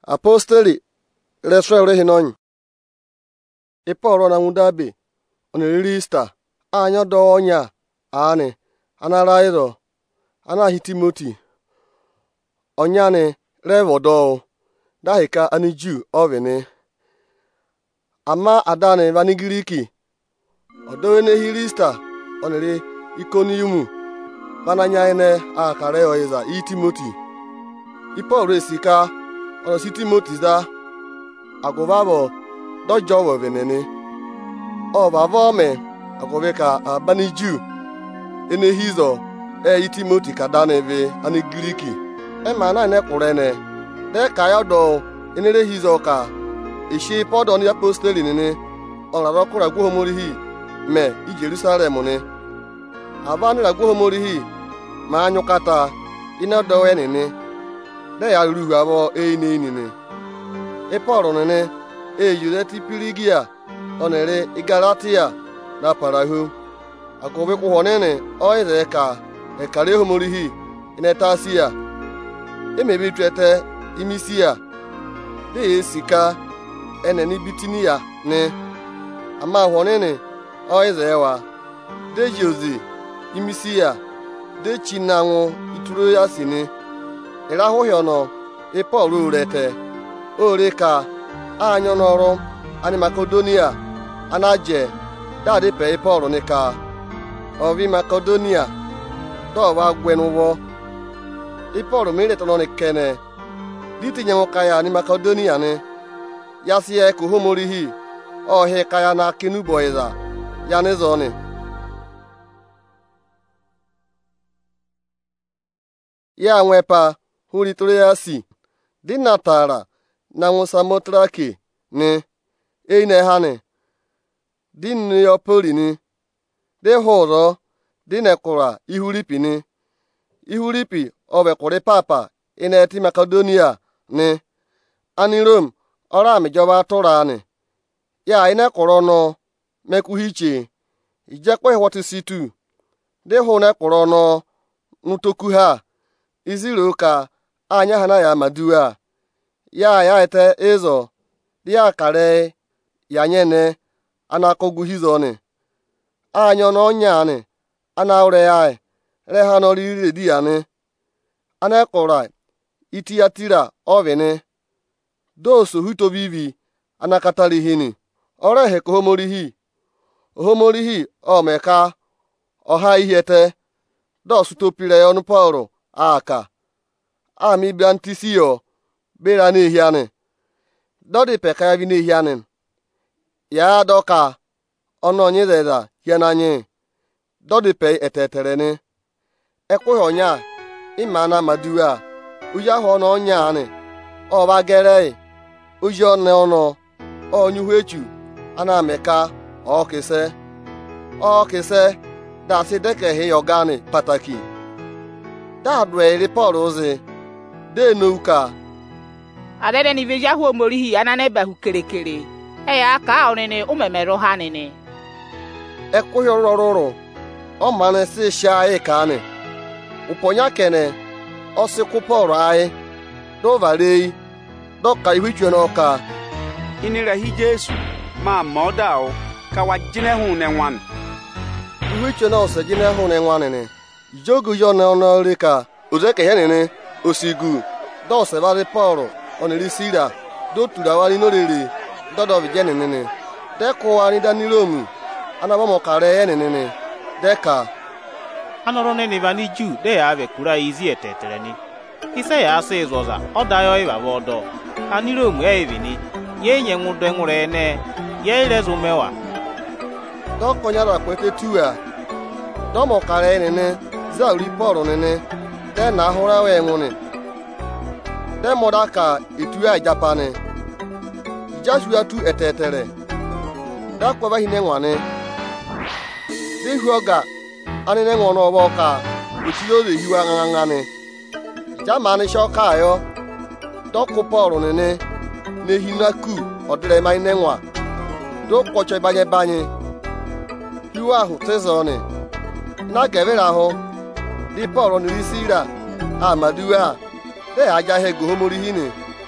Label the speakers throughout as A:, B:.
A: apostoli resre hinonyi iporo na ngudabe oneri Ista anya do onya ani anara iro anahi Timoti onyane revodo dahika ani Jew ovene ama adane vani Giriki odowe hiri Ista oneri Ikoniumu vananya ene akare oiza Timoti iporo esika ono si Timoti da aguvavo dojo venene o bavome aguveka abani Jew ene hizo Timoti kadaneve ani Giriki emana ne kurene de kaya do enere hizo ka ishi podo ni apostoli nene onaro kura gwohomorihi me i Jerusalem ne abani la gwohomorihi ma anyukata ina do enene de ya ruhu abo nene iporo nene Yudeti Pirigia onere Igalatia na Parahu agobe kuhonene oize ka ekare homorihi inetasia emebi twete imisia de esika eneni Bitinia ne ama honene oize wa de Jozi imisia de Chinanwo ituro ya sini irahohiono iporo rete oreka anyo n'ọrụ ani Makedonia anaje dade pe Paul nika ovi Makedonia dọwa gwenuwo Paul mere tono nikene ditinye nwokaya ni Makedonia ne yasie ko homorihi ohe kaya na kinu boiza ya nezone ya nwepa huritore ya si dinatara na Samotrake ni eine hane din yopoli ni de horo dinekura ihuripi obekure papa ineti Makedonia ni ani Rome ora mijoba atura ni ya ine kuro no mekuhiche ijekwe wotisitu de hone kuro no nutoku ha iziro ka anya hana ya madua ya ete ezo dia kare ya nyene anakogu hizone anyo no nyane ana ure ya reha no rire di ane ana kora itiatira ovene doso hutobivi anakatari hini ore he ko homorihi omeka oha ihete dosu topire onu Paulo aka ami biantisio bera n'ehiane dodi peka ya vi n'ehiane ya doka ono nyezeza hiananye dodi pe etetere ni ekwe onya imana madua uya ho no onya ni oba gere ujo ne ono onyu echu ana meka okese da se deke he yogani pataki da dwe ri poroze de nouka
B: adede ni veja hu omorihi anane bahu kerekere eya ka onene umemero hanene
A: ekwo rororo o mane se sha e kane uponya kene o se kuporo ai do varei do ka ihujwe no ka
C: inira hi Jesu ma moda o ka wajine hu ne nwan
A: ihujwe no se jine hu ne nwan ne jogu yo na ono reka ozeke henene osigu do se vale Paulo oniri sira do turawari no rere dodo vijene nene deko ani danilomu anabo kare nene deka
D: anoro ne vani Jew de ave kura izi etetereni ise ya ase zoza odayo iba bodo aniromu evini yenye ngude ngure ne ye ilezu mewa
A: doko nyara kwete tuwa domo kare nene za uri Paulo nene de na hora we ngune de modaka etuwa Japane Joshua tu etetere da kwa bahine nwane de huoga anene ngono boka utilo de hiwa ngangane jamani shoka ayo doku Paul nene ne hinaku odire mai nenwa do kocho banye hiwa hu tezone na gevera ho di Paul ni sira amadua de aja he go homori hini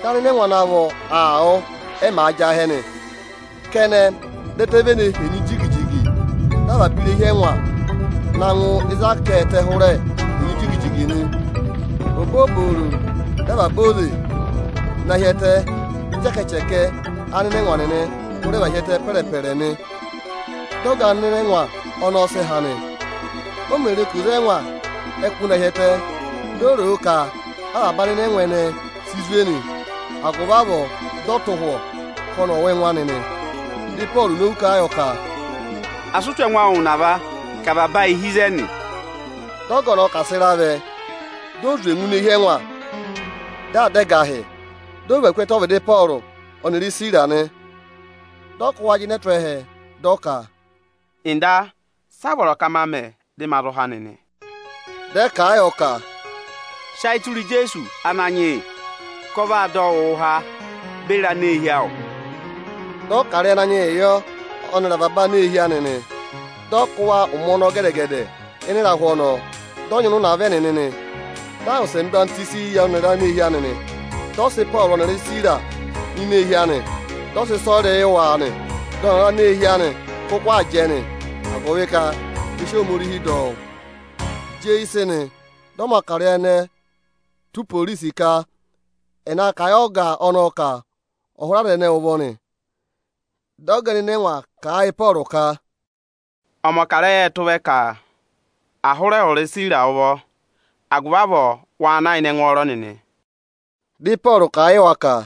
A: tani ne nwa na bo ao e ma aja hene kene detebe ne heni jigijigi daba bile ihe nwa na nwu iza kete hure heni jigijigi ni oboburu daba bole na yete cheke anene nwa nene hure ba yete pere ni doga nene nwa ono se hani o mere kuze nwa ekwu na yete doro ka abani ne nwene sizweni agụba bụ dọtụhụ kono we nwanene di Paul n'uka ayoka
C: asutwe nwa ahụ naba ka baba ihizeni
A: dọgọrọ kasịra be dozu enwune ihe nwa dadegaghị dobe kweta ọbụdị Paul oniri sirani dọkụwa ji netrehe dọka
C: inda sabọrọ kama me dị marụ ha nene
A: deka ayoka
C: shaituri Jesu ananye kọva adọ ụha bera n'ehi ahụ
A: dọkarịa n'anya eyo ọnara baba n'ehi anene dọkụwa ụmụnọ gedegede ịnịrahụ ọnọ dọnyụnụ na ave nene dahụ se mba ntisi ya ọnara n'ehi anene dọsị Paul ọnara sira n'ime ehi anị dọsị sọrọ ịwa anị dọnara n'ehi anị kụkwa ajeni agọwe ka isi omorihi dọ jee isini dọmakarịa ne tu polisi ka ena ka ya ọga ọnụ ka ọhụrụ adịne ụbọni dọgani ne nwa ka anyị Paul ka
C: ọmọkara ya etuwe ka ahụrụ ọrụ sira ụbọ agụbabọ wa na ine nwọrọ nene
A: di Paul ka anyị waka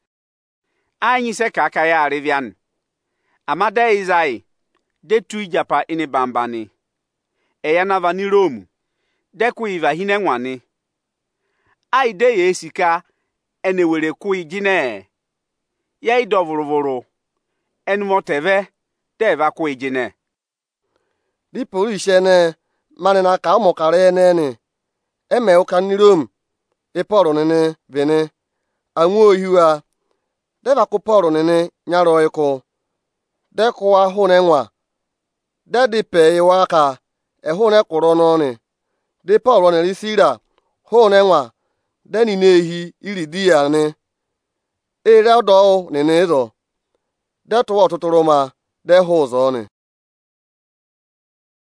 C: anyị se ka aka ya arịbịan amada izai detu ijapa ini bambani eya nava ni Rome dekwu iva hine nwani ai de ya esika ene were ku ijine ya idovuruvuru enu moteve deva ku ijine
A: di Paul ne mane na ka ụmụkara enene eme ụka ni Rome Paul nene vene anwụ ohiwa deva ku Paul nene nyaro ịkụ dekuwa hụ ne nwa dedipe iwa ka ehụ ne kwụrụ n'ọnị di Paul nere sira hụ ne nwa deni n'ehi iri di ya ni ere ọdọ nene ịzọ detuwa ọtụtụrụ ma de hụ ụzọ ni